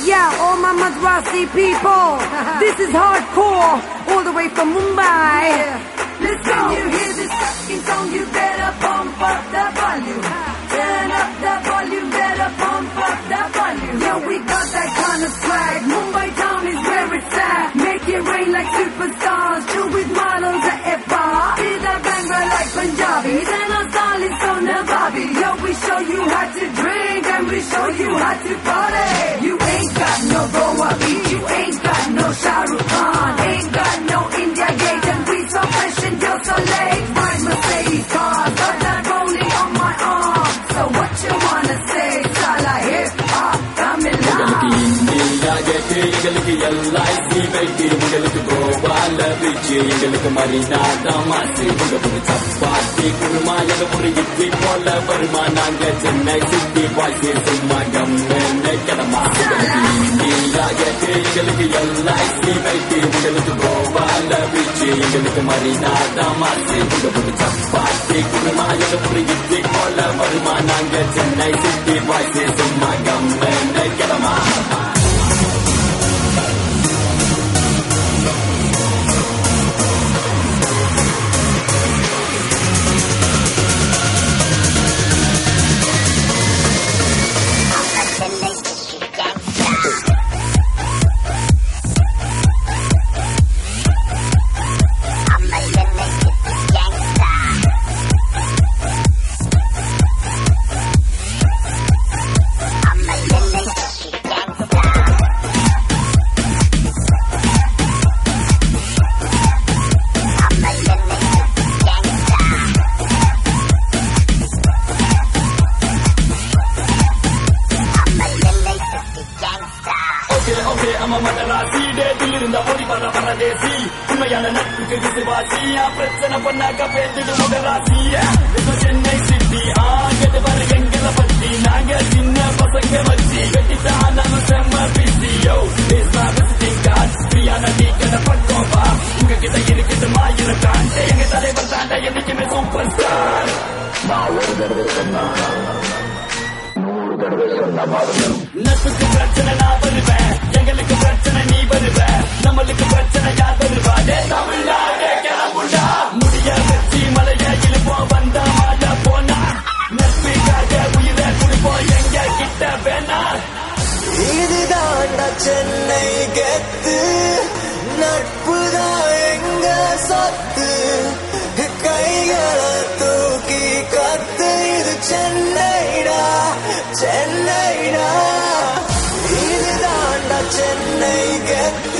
Yeah, all my Madrasi people. This is hardcore, all the way from Mumbai. Listen, when you hear this fucking song, you better pump up the volume. Turn up the volume, better pump up the volume. Yeah, we got that kind of swag. Mumbai town is where it's at. Make it rain like superstars. Chill with models at F-bar. See that banger like Punjabis. And our style is so Nawabi. Yo, we show you how to drink and we show you how to party. You ain't got no Goa beat. You ain't got no Shah Rukh Khan. Ain't got no India Gate. And we so fresh and you're so late. My Mercedes cars got that rolling on my arm. So what you wanna say? Sala hip hop, coming live. எங்களுக்கு LIC வெட்டி உங்களுக்கு கோபால பிச்சு எங்களுக்கு மரினா தமாசு உங்களுக்கு சப்பாத்தி குருமா எங்க ஒரு இட்லி போல வருமா நாங்க சென்னை சிட்டி பாய்ஸ் சும்மா கம்மென்ன கிளம்பா எங்களுக்கு LIC வெட்டி உங்களுக்கு கோபால பிச்சு எங்களுக்கு மரினா தமாசு உங்களுக்கு சப்பாத்தி குருமா எங்க ஒரு இட்லி போல வருமா நாங்க சென்னை சிட்டி பாய்ஸ் சும்மா கம்மென்ன கிளம்பா பிரச்சனை பண்ணாக்க பேசிட்டு முகராசிய சென்னை சிட்டி ஆகிட்டு வர எங்களை பத்தி நாங்க சின்ன பசங்க வச்சு கட்டித்தான் நம்ம செம்ம பிசியோ பக்கம் வா உங்ககிட்ட இருக்கட்டுமா இருக்காண்ட எங்க தலைவர் தாண்ட என்னைக்குமே சூப்பர் ஸ்டார் நான் ஒரு தடவை சொன்னா 100 தடவை சொன்ன மாதிரி நட்புக்கு பிரச்சனை நான் வருவேன் எங்களுக்கு பிரச்சனை நீ வருவ நம்மளுக்கு பிரச்சனை யார் வருவாடே தமிழ்நாடே கிளம்புண்டா முடிய வச்சு மலைய இழுப்போம் வந்தா மாட்டா போனா நட்புக்காக உயிரை கொடுப்போம் எங்க கிட்ட வேணா இதுதாண்டா சென்னை கெத்து நட்புதான் எங்க சொத்து கைகளை தூக்கி கத்து இது சென்னைடா சென்னைடா இதுதாண்டா சென்னை கெத்து